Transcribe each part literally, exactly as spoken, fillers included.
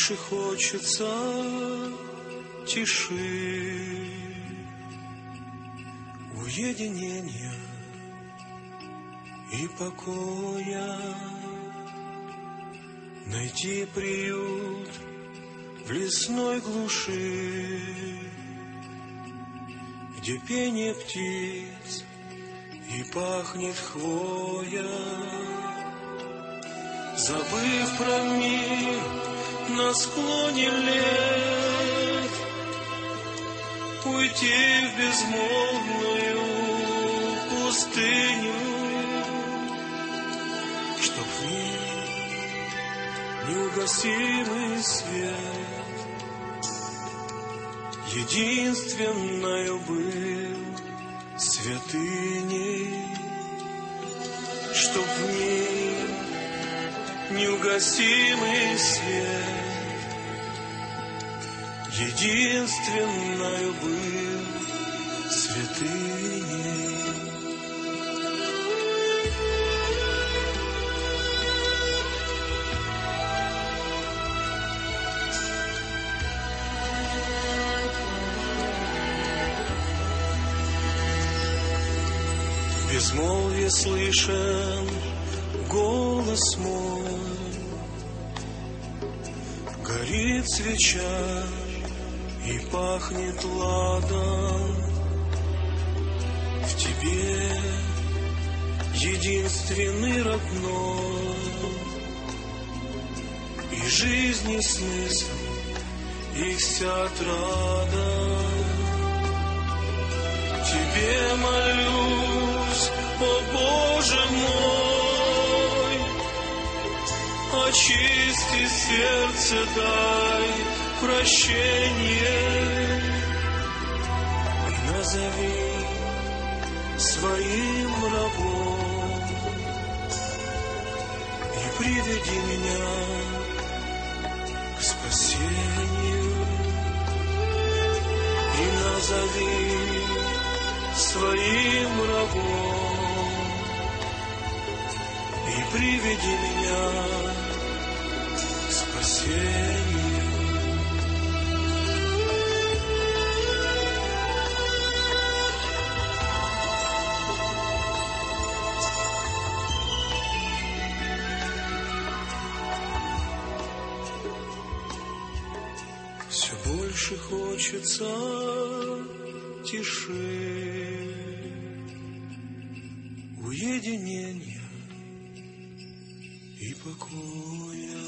больше хочется тиши, уединения и покоя, найти приют в лесной глуши, где пение птиц и пахнет хвоя. Забыв про мир на склоне лет, уйти в безмолвную пустыню, чтоб в ней неугасимый свет единственною был святыней, чтоб в ней неугасимый свет единственною был святыней. В безмолвье слышен голос мой, горит свеча и пахнет ладан. В тебе единственный родной, и жизни смысл, их вся отрада. Тебе молюсь, о Боже мой, очисти сердце, дай прощение и назови своим рабом и приведи меня к спасению, и назови своим рабом и приведи меня к спасению. Все больше хочется тиши, уединения и покоя.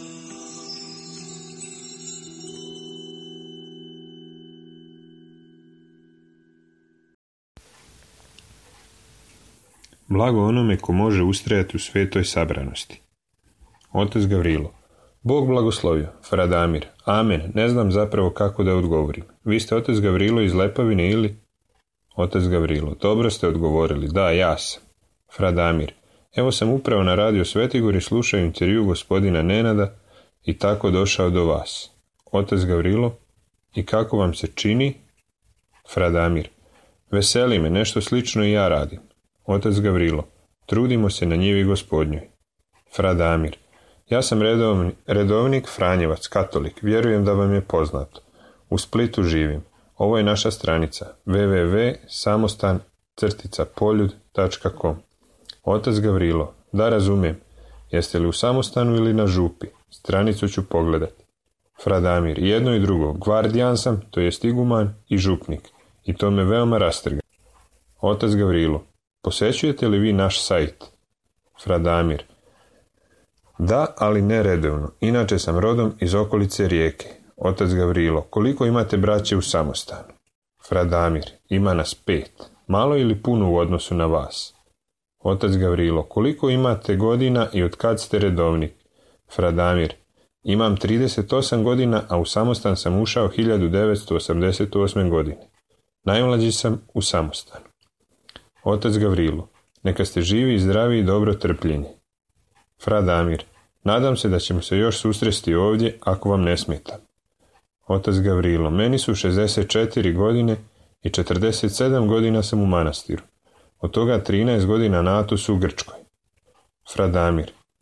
Blago onome ko može ustrajati u svetoj sabranosti. Otac Gavrilo. Bog blagoslovio. Fra Damir. Amen. Ne znam zapravo kako da odgovorim. Vi ste otac Gavrilo iz Lepavine ili? Otac Gavrilo. Dobro ste odgovorili. Da, ja sam. Fra Damir. Evo sam upravo na radio Svetigori slušao intervju gospodina Nenada i tako došao do vas. Otac Gavrilo. I kako vam se čini? Fra Damir. Veseli me, nešto slično i ja radim. Otac Gavrilo. Trudimo se na njivi gospodnjoj. Fra Damir. Ja sam redovni, redovnik Franjevac, katolik. Vjerujem da vam je poznato. U Splitu živim. Ovo je naša stranica w w w tačka samostan crtica poljud tačka com. Otac Gavrilo. Da, razumijem. Jeste li u samostanu ili na župi? Stranicu ću pogledati. Fra Damir. Jedno i drugo. Gvardijan sam, to jest iguman i župnik. I to me veoma rastrga. Otac Gavrilo. Posećujete li vi naš sajt? Fra Damir. Da, ali ne redovno. Inače sam rodom iz okolice Rijeke. Otac Gavrilo. Koliko imate braće u samostanu? Fra Damir. Ima nas pet. Malo ili puno u odnosu na vas? Otac Gavrilo. Koliko imate godina i od kad ste redovnik? Fra Damir. Imam trideset osam godina, a u samostan sam ušao hiljadu devetsto osamdeset osme. godine. Najmlađi sam u samostanu. Otac Gavrilo. Neka ste živi i zdravi i dobro trpljenje. Fra Damir. Nadam se da ćemo se još susresti ovdje ako vam ne smeta. Otac Gavrilo. Meni su šezdeset četiri godine i četrdeset sedam godina sam u manastiru. Od toga trinaest godina na Atosu u Grčkoj. Fra Damir.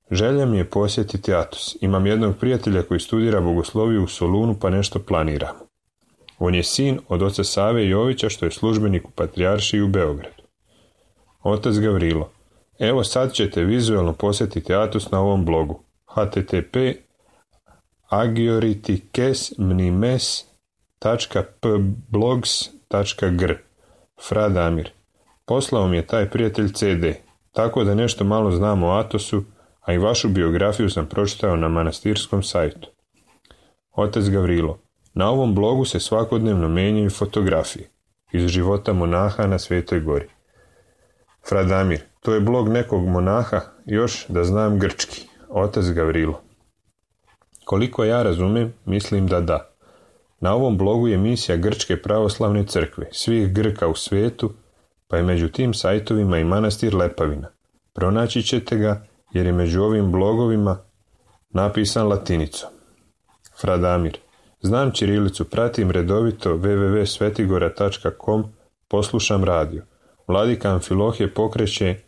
Želja mi je posjetiti Atos. Imam jednog prijatelja koji studira bogosloviju u Solunu pa nešto planiramo. On je sin od oca Save Jovića što je službenik u Patrijaršiji u Beogradu. Otac Gavrilo: evo sad ćete vizualno posjetiti Atos na ovom blogu. h t t p agioritykes mnimes tačka p blogs tačka gr. Fra Damir. Poslao mi je taj prijatelj ce de, tako da nešto malo znam o Atosu, a i vašu biografiju sam pročitao na manastirskom sajtu. Otac Gavrilo: na ovom blogu se svakodnevno menjaju fotografije iz života monaha na Svetoj gori. Fra Damir: to je blog nekog monaha, još da znam grčki. Otac Gavrilo: koliko ja razumem, mislim da da. Na ovom blogu je misija Grčke pravoslavne crkve, svih Grka u svijetu, pa je među tim sajtovima i manastir Lepavina. Pronaći ćete ga jer je među ovim blogovima napisan latinicom. Fra Damir: znam ćirilicu, pratim redovito w w w tačka svetigora tačka com, poslušam radio. Vladika Amfilohije pokreće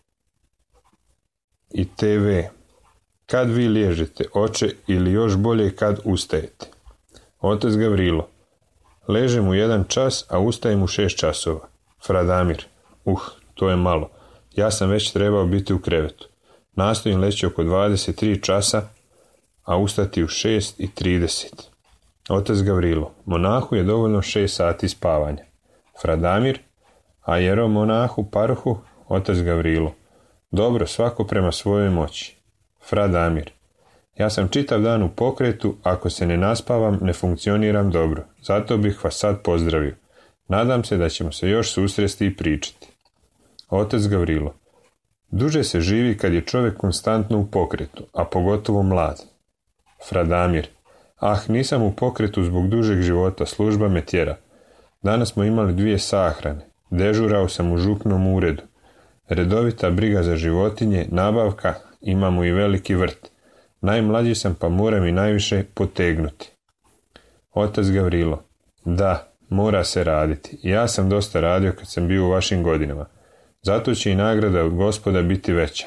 i te ve. Kad vi liježete, oče, ili još bolje kad ustajete. Otac Gavrilo: ležem u jedan čas, a ustajem u šest časova. Fra Damir: uh, to je malo. Ja sam već trebao biti u krevetu. Nastojim leći oko dvadeset tri časa, a ustati u šest i trideset. Otac Gavrilo: monahu je dovoljno šest sati spavanja. Fra Damir: a jeromonahu parhu? Otac Gavrilo: dobro, svako prema svojoj moći. Fra Damir: ja sam čitav dan u pokretu, ako se ne naspavam, ne funkcioniram dobro, zato bih vas sad pozdravio. Nadam se da ćemo se još susresti i pričati. Otac Gavrilo: duže se živi kad je čovjek konstantno u pokretu, a pogotovo mlad. Fra Damir: ah, nisam u pokretu zbog dužeg života, služba me tjera. Danas smo imali dvije sahrane, dežurao sam u župnom uredu. Redovita briga za životinje, nabavka, imamo i veliki vrt. Najmlađi sam pa moram i najviše potegnuti. Otac Gavrilo: da, mora se raditi. Ja sam dosta radio kad sam bio u vašim godinama. Zato će i nagrada od Gospoda biti veća.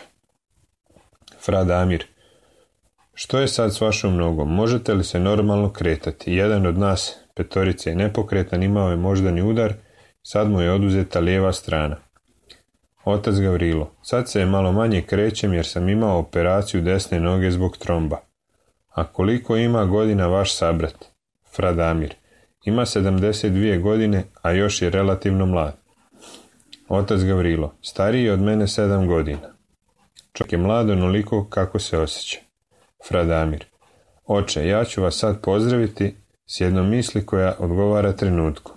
Fra Damir: što je sad s vašom nogom? Možete li se normalno kretati? Jedan od nas, petorice, je nepokretan, imao je moždani udar, sad mu je oduzeta lijeva strana. Otac Gavrilo: sad se je malo manje krećem jer sam imao operaciju desne noge zbog tromba. A koliko ima godina vaš sabrat? Fra Damir: ima sedamdeset dvije godine, a još je relativno mlad. Otac Gavrilo: stariji je od mene sedam godina. Čovjek je mlad onoliko kako se osjeća. Fra Damir: oče, ja ću vas sad pozdraviti s jednom misli koja odgovara trenutku.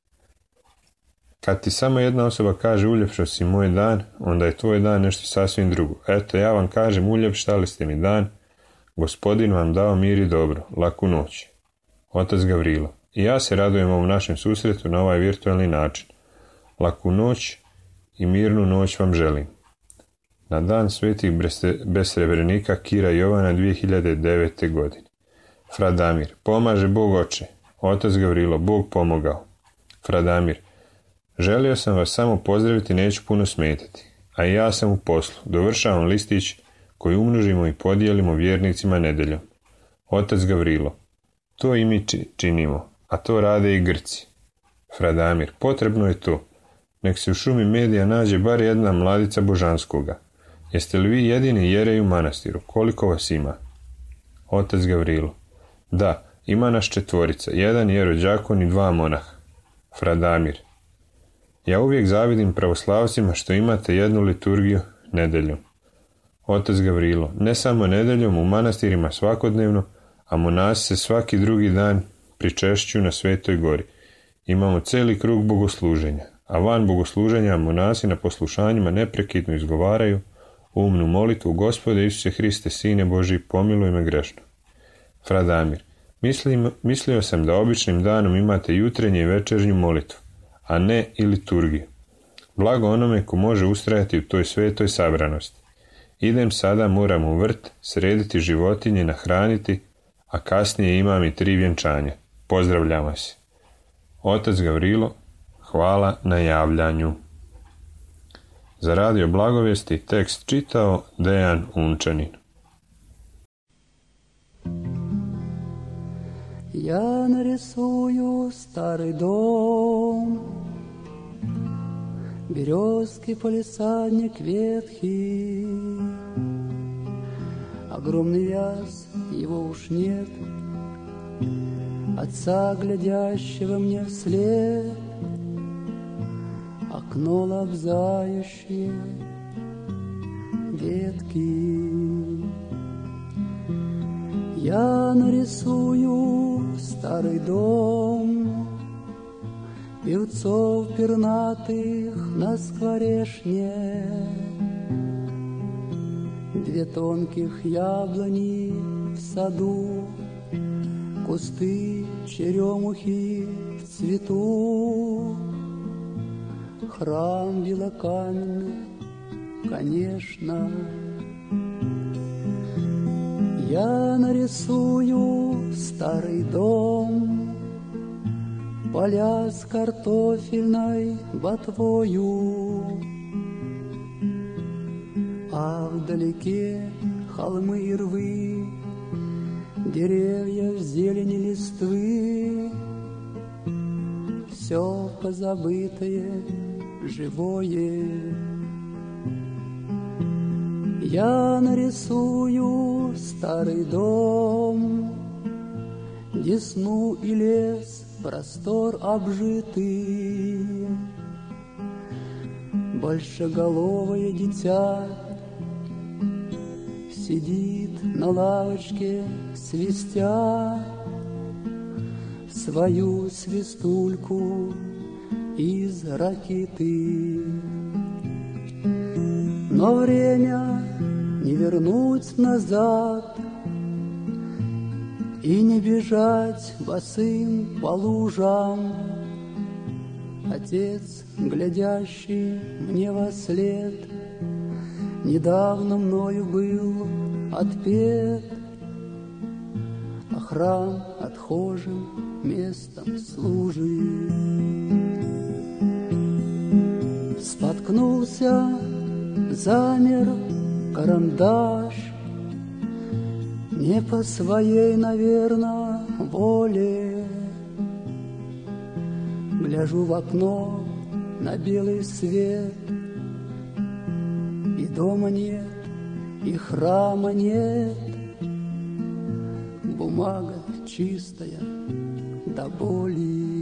Kad ti samo jedna osoba kaže uljepšao si moj dan, onda je tvoj dan nešto sasvim drugo. Eto, ja vam kažem uljepšali ste mi dan, Gospodin vam dao mir i dobro, laku noć. Otac Gavrilo: i ja se radujem ovom našem susretu na ovaj virtualni način. Laku noć i mirnu noć vam želim. Na dan svetih besrebrenika Kira Jovana dvije hiljade devete. godine. Fra Damir: pomaže Bog, oče. Otac Gavrilo: Bog pomogao. Fra Damir: želio sam vas samo pozdraviti, neću puno smetati. A i ja sam u poslu. Dovršavam listić koji umnožimo i podijelimo vjernicima nedeljom. Otac Gavrilo: to i mi činimo, a to rade i Grci. Fra Damir: potrebno je to. Nek se u šumi medija nađe bar jedna mladica božanskoga. Jeste li vi jedini jerej u manastiru? Koliko vas ima? Otac Gavrilo: da, ima nas četvorica, jedan jerođakon i dva monaha. Fra Damir: ja uvijek zavidim pravoslavcima što imate jednu liturgiju nedeljom. Otac Gavrilo: ne samo nedeljom, u manastirima svakodnevno, a monasi se svaki drugi dan pričešćuju na Svetoj gori. Imamo cijeli krug bogosluženja, a van bogosluženja monasi na poslušanjima neprekidno izgovaraju umnu molitvu: Gospode Isuse Hriste, Sine Božji, pomiluj me grešno. Fra Damir: Mislim, mislio sam da običnim danom imate jutrenje i večernju molitvu, a ne i liturgiju. Blago onome ko može ustrajati u toj svetoj sabranosti. Idem sada, moram u vrt, srediti životinje, nahraniti, a kasnije imam i tri vjenčanja. Pozdravljam vas. Otac Gavrilo: hvala na javljanju. Za radio Blagovijesti tekst čitao Dejan Unčanin. Я нарисую старый дом, березки, палисадник ветхий, огромный вяз, его уж нет, отца, глядящего мне вслед, окно лобзающее ветки. Я нарисую старый дом, певцов пернатых на скворешне, две тонких яблони в саду, кусты черемухи в цвету, храм белокаменный, конечно. Я нарисую старый дом, поля с картофельной ботвою, а вдалеке холмы и рвы, деревья в зелени листвы, все позабытое, живое. Я нарисую старый дом, десну и лес, простор обжитый, большеголовое дитя сидит на лавочке, свистя свою свистульку из ракиты. Но время не вернуть назад и не бежать босым по лужам. Отец, глядящий мне во след, недавно мною был отпет, а храм отхожим местом служит. Споткнулся, замер карандаш, не по своей, наверно, воле. Гляжу в окно на белый свет, и дома нет, и храма нет. Бумага чистая до боли.